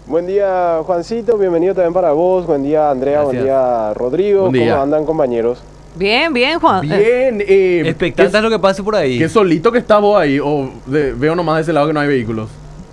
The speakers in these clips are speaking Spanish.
Buen día, Juancito, bienvenido también para vos. Buen día, Andrea, Gracias. buen día, Rodrigo. Buen día. ¿Cómo andan, compañeros? Bien, bien, Juan. Bien, Expectante a lo que pase por ahí. ¿qué solito que estás vos ahí? O veo nomás de ese lado que no hay vehículos.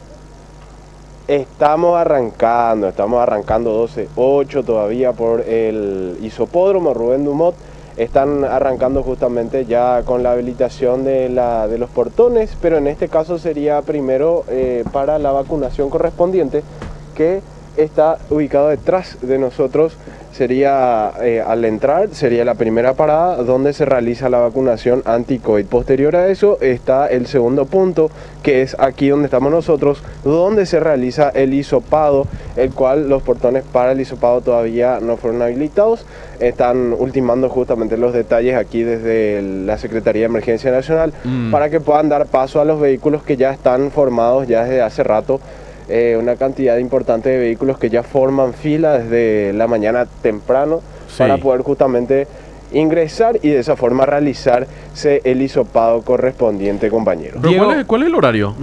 Estamos arrancando 12-8 todavía por el Isopódromo Rubén Dumont. Están arrancando justamente ya con la habilitación de los portones, pero en este caso sería primero para la vacunación correspondiente, que está ubicado detrás de nosotros. Sería al entrar, sería la primera parada donde se realiza la vacunación anti-COVID. Posterior a eso está el segundo punto, que es aquí donde estamos nosotros, donde se realiza el hisopado, el cual los portones para el hisopado todavía no fueron habilitados. Están ultimando justamente los detalles aquí desde la Secretaría de Emergencia Nacional para que puedan dar paso a los vehículos que ya están formados ya desde hace rato. Una cantidad importante de vehículos que ya forman fila desde la mañana temprano, Sí. para poder justamente ingresar y de esa forma realizarse el hisopado correspondiente, compañero. Pero Diego- ¿cuál es el horario?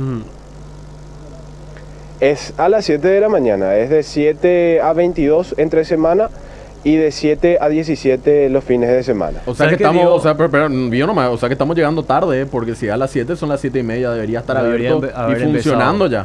Es a las 7 de la mañana, es de 7 a 22 entre semana y de 7 a 17 los fines de semana. O sea ¿Sabes que qué, estamos, Diego? o sea, pero yo nomás, o sea que estamos llegando tarde, porque si a las 7 son las 7:30, debería estar Deberían abierto y haber funcionando ya.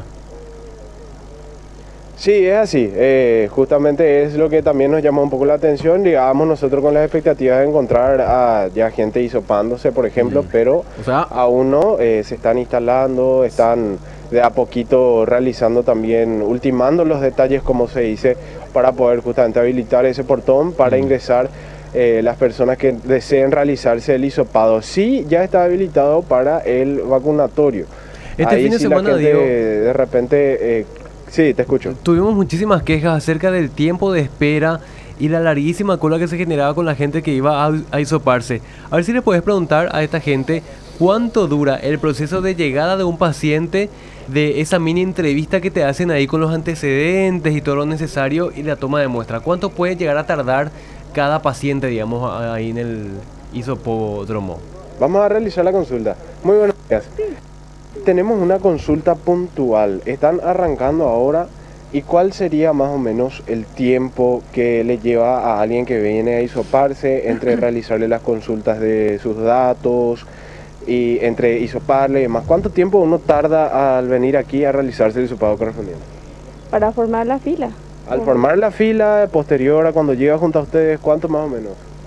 Sí, es así. Justamente es lo que también nos llama un poco la atención. Digamos, nosotros con las expectativas de encontrar a ya gente hisopándose, por ejemplo, pero O sea, aún no. Se están instalando, están de a poquito realizando también, ultimando los detalles, como se dice, para poder justamente habilitar ese portón para ingresar las personas que deseen realizarse el hisopado. Sí, ya está habilitado para el vacunatorio. Este Ahí fin de sí la semana, gente, Diego, de repente... sí, te escucho. tuvimos muchísimas quejas acerca del tiempo de espera y la larguísima cola que se generaba con la gente que iba a hisoparse. A ver si le puedes preguntar a esta gente cuánto dura el proceso de llegada de un paciente, de esa mini entrevista que te hacen ahí con los antecedentes y todo lo necesario y la toma de muestra. ¿Cuánto puede llegar a tardar cada paciente, digamos, ahí en el hisopódromo? Vamos a realizar la consulta. Muy buenos días. Tenemos una consulta puntual. Están arrancando ahora. ¿Y cuál sería más o menos el tiempo que le lleva a alguien que viene a hisoparse entre realizarle las consultas de sus datos y entre hisoparle y demás? ¿Cuánto tiempo uno tarda al venir aquí a realizarse el hisopado correspondiente? Para formar la fila. Al formar la fila, posterior a cuando llega junto a ustedes, ¿cuánto más o menos?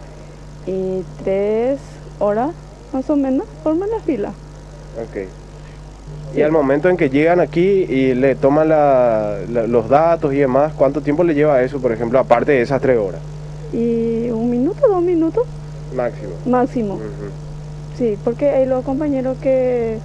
3 horas más o menos forman la fila. Ok. Y al momento en que llegan aquí y le toman los datos y demás, ¿cuánto tiempo le lleva eso, por ejemplo, aparte de esas 3 horas? Y 1 minuto, 2 minutos Máximo. máximo. Ujú. Sí, porque hay los compañeros que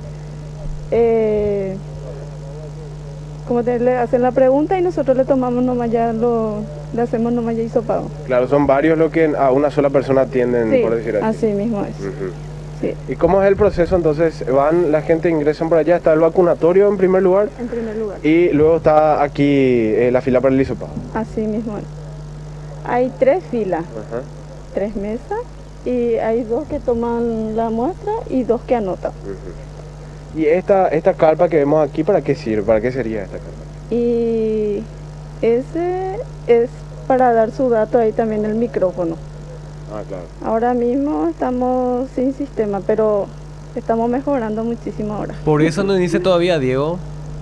le hacen la pregunta y nosotros le tomamos nomás ya le hacemos nomás ya hisopado. Claro, son varios los que a una sola persona atienden, Sí, por decir así. así mismo es. Ujú. Sí, ¿Y cómo es el proceso entonces? La gente ingresan por allá, está el vacunatorio en primer lugar en primer lugar. y luego está aquí la fila para el hisopado. Así mismo es. Hay 3 filas, Ajá. 3 mesas y hay 2 que toman la muestra y 2 que anotan. Ujú. ¿Y esta carpa que vemos aquí, para qué sirve? ¿Para qué sería esta carpa? Y ese es para dar su dato ahí también el micrófono. Ah, claro. Ahora mismo estamos sin sistema, pero estamos mejorando muchísimo ahora. Por eso no inicia todavía, Diego.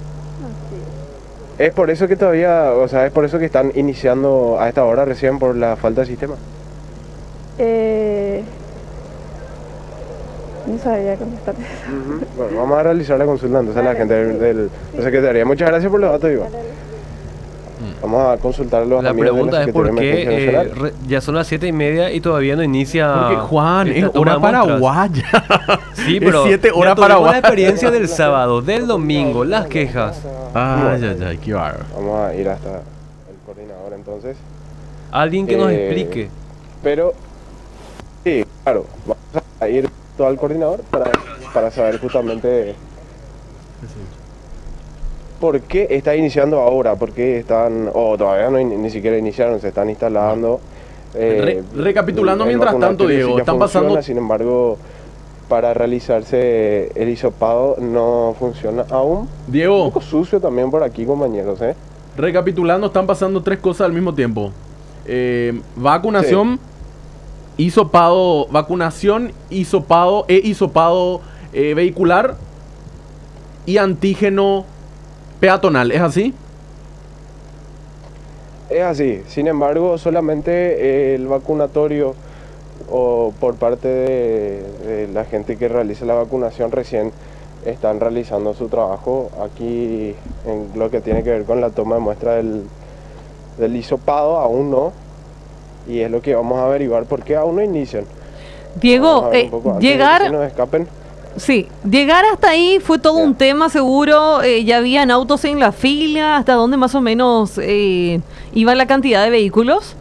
Es por eso que todavía, o sea, es por eso que están iniciando a esta hora recién por la falta de sistema. No sabía contestar. Bueno, vamos a realizar la consulta entonces a la gente de la Secretaría. Muchas gracias por los datos, Iván. Vamos a consultar a los La amigos de pregunta es Secretaría por de Emergencia qué Nacional. ya son las 7:30 y todavía no inicia. porque Juan, esta es toma hora de muestras. paraguaya. Sí, pero es 7 horas ya tuvimos paraguaya. la experiencia del sábado, del domingo, las quejas. Ay, qué bárbaro. Vamos a ir hasta el coordinador entonces. Alguien que nos Eh, explique. Pero, sí, claro, vamos a ir todo al coordinador para saber justamente por qué está iniciando ahora, por qué están, o todavía no, ni siquiera iniciaron, se están instalando. Recapitulando el mientras tanto, vacunatorio Diego, sí ya están funciona, pasando. sin embargo, para realizarse el hisopado no funciona aún. Un Diego, poco sucio también por aquí, compañeros, ¿eh? Recapitulando, están pasando tres cosas al mismo tiempo. Vacunación, hisopado vehicular y antígeno peatonal. ¿Es así? Es así. Sin embargo, solamente el vacunatorio o por parte de la gente que realiza la vacunación recién están realizando su trabajo aquí en lo que tiene que ver con la toma de muestra del hisopado. Aún no, y es lo que vamos a averiguar porque aún no inician. Diego, llegar... De que nos escapen. Sí, llegar hasta ahí fue todo un tema seguro, ya habían autos en la fila, ¿hasta dónde más o menos iba la cantidad de vehículos?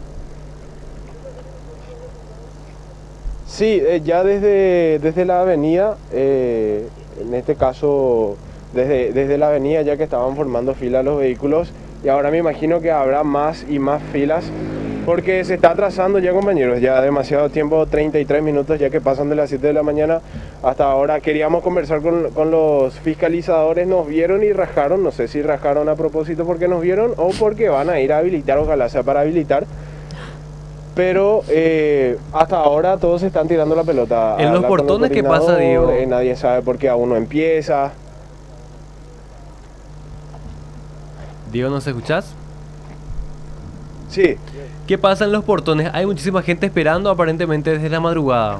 Sí, ya desde la avenida, en este caso desde la avenida ya que estaban formando fila los vehículos, y ahora me imagino que habrá más y más filas porque se está atrasando ya, compañeros, ya demasiado tiempo, 33 minutos ya que pasan de las 7 de la mañana hasta ahora. Queríamos conversar con los fiscalizadores, nos vieron y rajaron, no sé si rajaron a propósito porque nos vieron o porque van a ir a habilitar, ojalá sea para habilitar. Pero hasta ahora todos están tirando la pelota. En los portones, ¿qué pasa, Diego? Nadie sabe por qué aún no empieza. Diego, ¿nos escuchás? Sí. ¿Qué pasa en los portones? Hay muchísima gente esperando aparentemente desde la madrugada.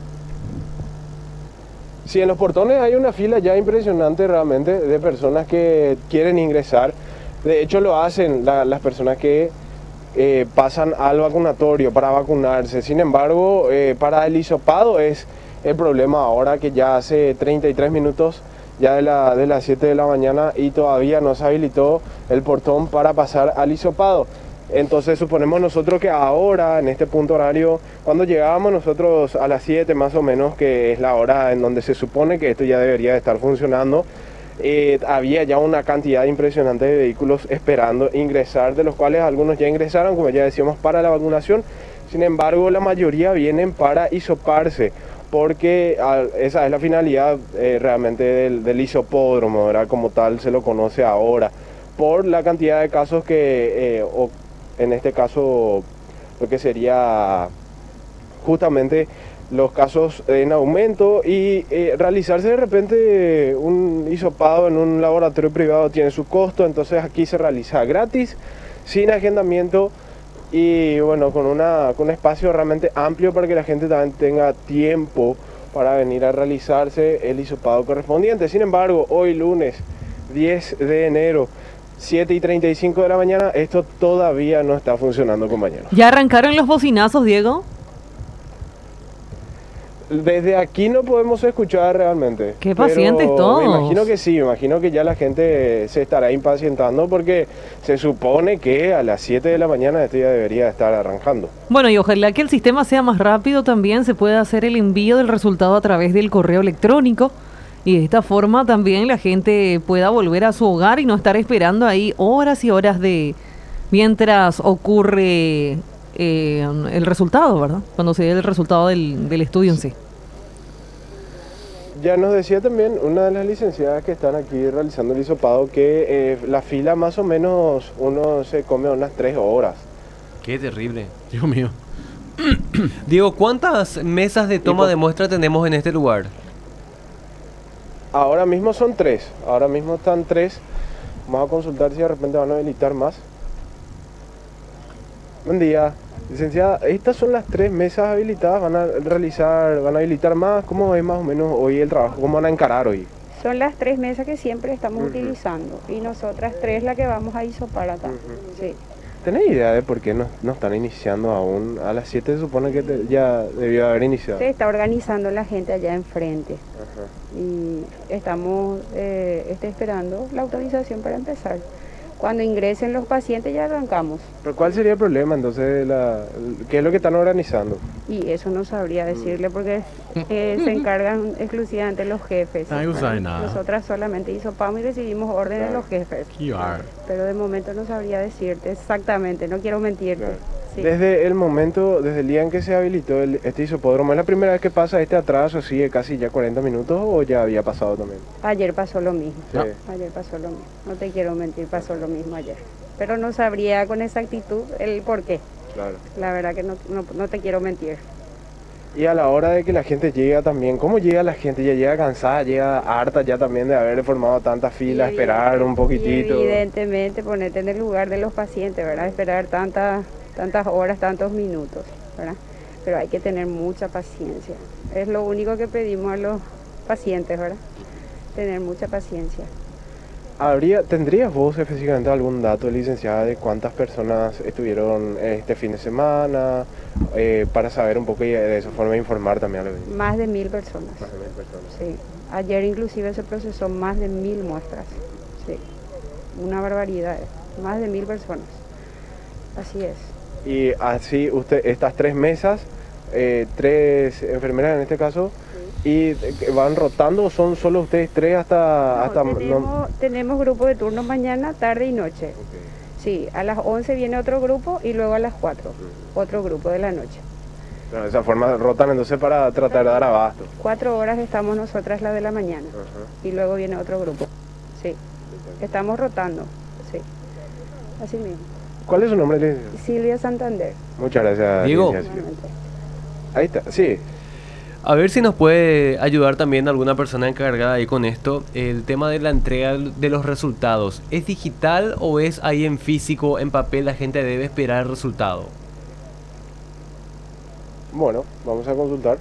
Sí, en los portones hay una fila ya impresionante realmente de personas que quieren ingresar. De hecho lo hacen las personas que pasan al vacunatorio para vacunarse. Sin embargo, para el hisopado es el problema ahora que ya hace 33 minutos ya de las 7 de la mañana y todavía no se habilitó el portón para pasar al hisopado. Entonces suponemos nosotros que ahora, en este punto horario, cuando llegábamos nosotros a las 7 más o menos, que es la hora en donde se supone que esto ya debería de estar funcionando, había ya una cantidad impresionante de vehículos esperando ingresar, de los cuales algunos ya ingresaron, como ya decíamos, para la vacunación. Sin embargo, la mayoría vienen para hisoparse, porque esa es la finalidad realmente del hisopódromo, ¿verdad? Como tal se lo conoce ahora, por la cantidad de casos que, en este caso, lo que sería justamente los casos en aumento, y realizarse de repente un hisopado en un laboratorio privado tiene su costo. Entonces aquí se realiza gratis, sin agendamiento y bueno, con un espacio realmente amplio para que la gente también tenga tiempo para venir a realizarse el hisopado correspondiente. Sin embargo, hoy lunes 10 de enero, 7:35 de la mañana, esto todavía no está funcionando, compañeros. ¿Ya arrancaron los bocinazos, Diego? Desde aquí no podemos escuchar realmente. Qué pacientes todos. Me imagino que sí, me imagino que ya la gente se estará impacientando porque se supone que a las 7 de la mañana esto ya debería estar arrancando. Bueno, y ojalá que el sistema sea más rápido también, se pueda hacer el envío del resultado a través del correo electrónico y de esta forma también la gente pueda volver a su hogar y no estar esperando ahí horas y horas mientras ocurre el resultado, ¿verdad? Cuando se dé el resultado del estudio en sí. Ya nos decía también una de las licenciadas que están aquí realizando el hisopado que la fila más o menos uno se come unas 3 horas. Qué terrible. Dios mío. Diego, ¿cuántas mesas de toma de muestra tenemos en este lugar? Ahora mismo son 3. Ahora mismo están 3. Vamos a consultar si de repente van a habilitar más. Buen día. Licenciada, estas son las 3 mesas habilitadas, van a habilitar más. ¿Cómo es más o menos hoy el trabajo? ¿Cómo van a encarar hoy? Son las 3 mesas que siempre estamos utilizando y nosotras 3 las que vamos a hisopar acá. Sí. ¿Tenés idea de por qué no están iniciando aún? A las 7 se supone que ya debió haber iniciado. Se está organizando la gente allá enfrente. Y estamos esperando la autorización para empezar. Cuando ingresen los pacientes ya arrancamos. ¿Pero cuál sería el problema entonces? ¿Qué es lo que están organizando? Y eso no sabría decirle porque se encargan exclusivamente los jefes. No sabe nada. Nosotras solamente hisopamos y recibimos órdenes de los jefes. Pero de momento no sabría decirte exactamente, no quiero mentirte. Sí. Desde el momento, desde el día en que se habilitó este isopódromo, ¿es la primera vez que pasa este atraso así de casi ya 40 minutos o ya había pasado también? Ayer pasó lo mismo. Sí. Ayer pasó lo mismo. No te quiero mentir, pasó lo mismo ayer. Pero no sabría con exactitud el por qué. Claro. La verdad que no te quiero mentir. Y a la hora de que la gente llega también, ¿cómo llega la gente? ¿Ya llega cansada, llega harta ya también de haber formado tanta fila, esperar un poquitito? Y evidentemente ponerte en el lugar de los pacientes, ¿verdad? Esperar tantas horas, tantos minutos, ¿verdad? Pero hay que tener mucha paciencia. Es lo único que pedimos a los pacientes, ¿verdad? Tener mucha paciencia. ¿Tendrías vos específicamente algún dato, licenciada, de cuántas personas estuvieron este fin de semana para saber un poco y de esa forma informar también a la audiencia? Más de 1000 personas. Más de 1000 personas. Sí. Ayer inclusive se procesó más de 1000 muestras. Sí. Una barbaridad. Más de 1000 personas. Así es. Y así estas 3 mesas, 3 enfermeras en este caso, ¿y van rotando o son solo ustedes 3 hasta tenemos grupo de turno mañana, tarde y noche. Okay. Sí, a las 11 viene otro grupo y luego a las 4 otro grupo de la noche. Pero de esa forma rotan entonces para tratar de dar abasto. 4 horas estamos nosotras las de la mañana. Y luego viene otro grupo. Sí, estamos rotando. Sí, así mismo. ¿Cuál es su nombre, licenciada? Silvia Santander. Muchas gracias, Diego. licenciada. Ahí está, sí. A ver si nos puede ayudar también alguna persona encargada ahí con esto. El tema de la entrega de los resultados. ¿Es digital o es ahí en físico, en papel, la gente debe esperar el resultado? Bueno, vamos a consultar.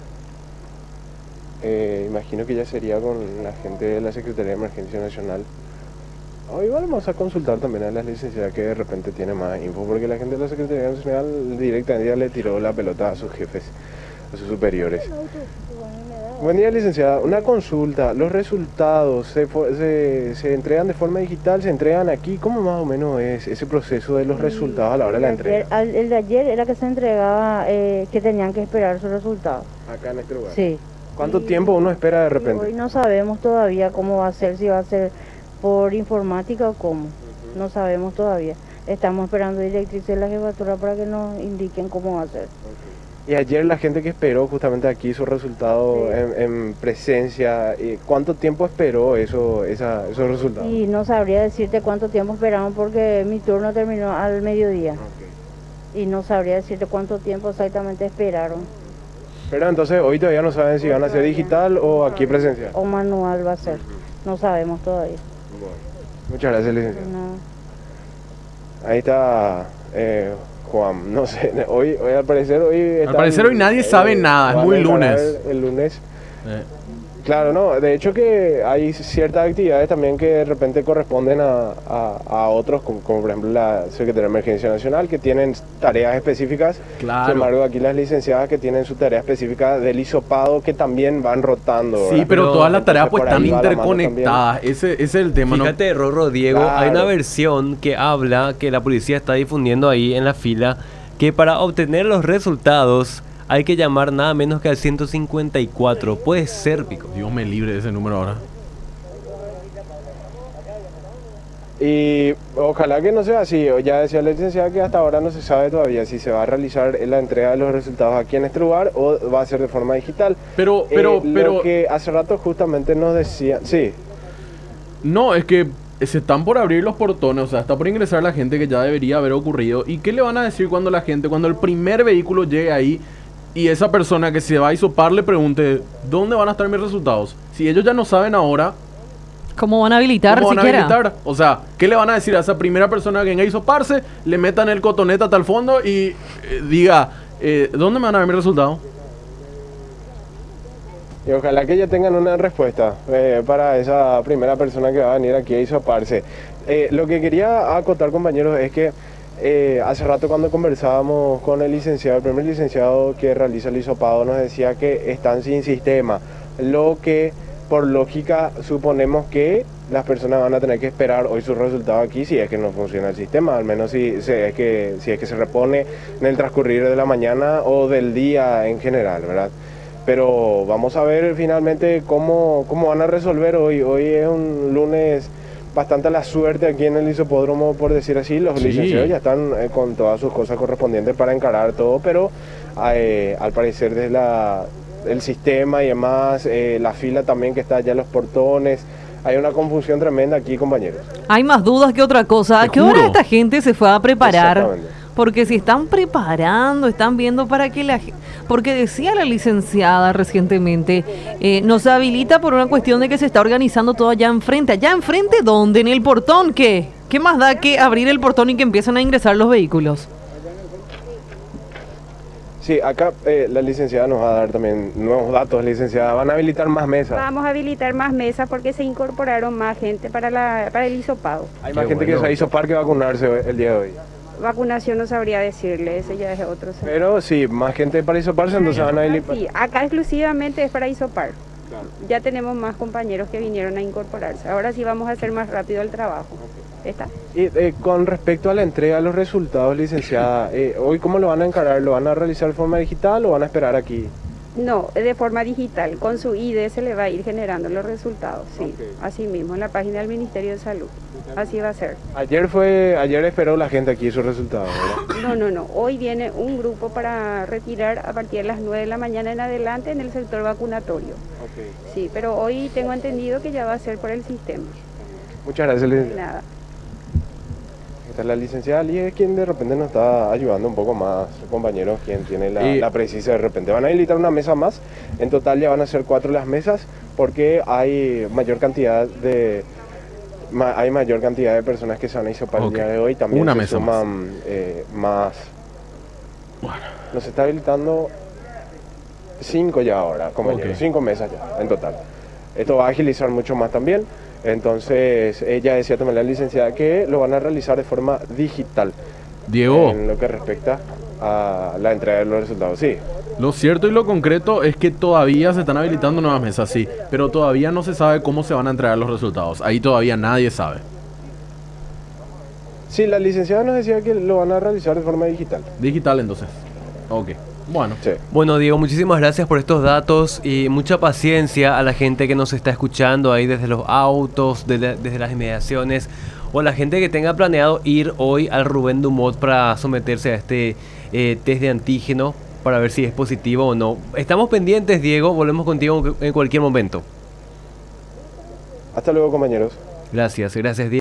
Imagino que ya sería con la gente de la Secretaría de Emergencia Nacional. Igual vamos a consultar también a la licenciada que de repente tiene más info, porque la gente de la Secretaría Nacional directamente ya le tiró la pelota a sus jefes, a sus superiores. Buen día, licenciada. Una consulta. ¿Los resultados se entregan de forma digital? ¿Se entregan aquí? ¿Cómo más o menos es ese proceso de los resultados a la hora de la entrega? El de ayer era que se entregaba, que tenían que esperar sus resultados. Acá en este lugar. Sí. ¿Cuánto tiempo uno espera de repente? Hoy no sabemos todavía cómo va a ser, si va a ser por informática o cómo. No sabemos todavía. Estamos esperando directrices de la jefatura para que nos indiquen cómo va a ser. Y ayer la gente que esperó justamente aquí su resultado en presencia, ¿cuánto tiempo esperó esos resultados? Y no sabría decirte cuánto tiempo esperamos porque mi turno terminó al mediodía. Y no sabría decirte cuánto tiempo exactamente esperaron. Pero entonces hoy todavía no saben si van a ser digital o aquí presencial. O manual va a ser. No sabemos todavía. Bueno, muchas gracias, licenciado. No. Ahí está Juan, no sé, hoy al parecer hoy nadie sabe nada, es muy lunes. El lunes. Claro, no, de hecho que hay ciertas actividades también que de repente corresponden a otros, como por ejemplo la Secretaría de Emergencia Nacional, que tienen tareas específicas. Claro. Sin embargo, aquí las licenciadas que tienen su tarea específica del hisopado, que también van rotando. Sí, ¿verdad? pero todas las tareas pues por ahí están va la mano interconectadas. Ese es el tema. Fíjate, Rorro, Diego, Claro. hay una versión que habla, que la policía está difundiendo ahí en la fila, que para obtener los resultados hay que llamar nada menos que al 154. Puede ser, Pico. Dios me libre de ese número ahora. Y ojalá que no sea así. Ya decía la licenciada que hasta ahora no se sabe todavía si se va a realizar la entrega de los resultados aquí en este lugar o va a ser de forma digital. Pero lo que hace rato justamente nos decía, sí. No, es que se están por abrir los portones, o sea, está por ingresar la gente que ya debería haber ocurrido. ¿Y qué le van a decir cuando el primer vehículo llegue ahí y esa persona que se va a hisopar le pregunte, ¿dónde van a estar mis resultados? Si ellos ya no saben ahora, ¿Cómo van a habilitar ¿cómo van a siquiera? habilitar? O sea, ¿qué le van a decir a esa primera persona que venga a hisoparse? Le metan el cotonete hasta el fondo y diga, ¿dónde me van a ver mis resultados? Y ojalá que ya tengan una respuesta para esa primera persona que va a venir aquí a hisoparse. Lo que quería acotar, compañeros, es que hace rato cuando conversábamos con el primer licenciado que realiza el hisopado, nos decía que están sin sistema, lo que por lógica suponemos que las personas van a tener que esperar hoy sus resultados aquí si es que no funciona el sistema, al menos si es que se repone en el transcurrir de la mañana o del día en general, ¿verdad? Pero vamos a ver finalmente cómo van a resolver hoy. Hoy es un lunes bastante la suerte aquí en el isopódromo, por decir así. Los Sí. licenciados ya están con todas sus cosas correspondientes para encarar todo, pero al parecer desde el sistema y demás, la fila también que está allá en los portones, hay una confusión tremenda aquí, compañeros. Hay más dudas que otra cosa. ¿A Te qué hora juro. esta gente se fue a preparar? Exactamente. Porque si están preparando, están viendo para que porque decía la licenciada recientemente, no se habilita por una cuestión de que se está organizando todo allá enfrente. ¿Allá enfrente dónde? ¿En el portón? ¿Qué? ¿Qué más da que abrir el portón y que empiezan a ingresar los vehículos? Sí, acá la licenciada nos va a dar también nuevos datos, licenciada. Van a habilitar más mesas. Vamos a habilitar más mesas porque se incorporaron más gente para el hisopado. Hay más Qué gente bueno. que se hizo parque vacunarse el día de hoy. Vacunación no sabría decirle, ese ya es otro. Pero sí, más gente para hisoparse, entonces van a habilitar. Sí, acá exclusivamente es para hisopar. Ya tenemos más compañeros que vinieron a incorporarse. Ahora sí vamos a hacer más rápido el trabajo. ¿Está? Y con respecto a la entrega de los resultados, licenciada, ¿hoy cómo lo van a encarar? ¿Lo van a realizar de forma digital o van a esperar aquí? No, de forma digital. Con su ID se le va a ir generando los resultados. Sí, así mismo, en la página del Ministerio de Salud. Así va a ser. Ayer esperó la gente aquí sus resultados, ¿verdad? No. Hoy viene un grupo para retirar a partir de las 9 de la mañana en adelante en el sector vacunatorio. Sí, pero hoy tengo entendido que ya va a ser por el sistema. Muchas gracias, licenciada. Nada. Esta es la licenciada Lee, es quien de repente nos está ayudando un poco más, compañeros, quien tiene la precisa de repente. Van a habilitar una mesa más, en total ya van a ser 4 las mesas, porque hay mayor cantidad de personas que se van a hisopar el día de hoy. También Una se mesa suman más. Nos está habilitando 5 ya ahora, compañeros, 5 mesas ya, en total. Esto va a agilizar mucho más también. Entonces, ella decía también la licenciada que lo van a realizar de forma digital. Diego, En lo que respecta a la entrega de los resultados, sí. lo cierto y lo concreto es que todavía se están habilitando nuevas mesas, sí, pero todavía no se sabe cómo se van a entregar los resultados. Ahí todavía nadie sabe. Sí, la licenciada nos decía que lo van a realizar de forma digital. Digital entonces. Ok. Bueno. Sí. Bueno, Diego, muchísimas gracias por estos datos y mucha paciencia a la gente que nos está escuchando ahí desde los autos, desde las inmediaciones, o a la gente que tenga planeado ir hoy al Rubén Dumont para someterse a este test de antígeno para ver si es positivo o no. Estamos pendientes, Diego, volvemos contigo en cualquier momento. Hasta luego, compañeros. Gracias, Diego.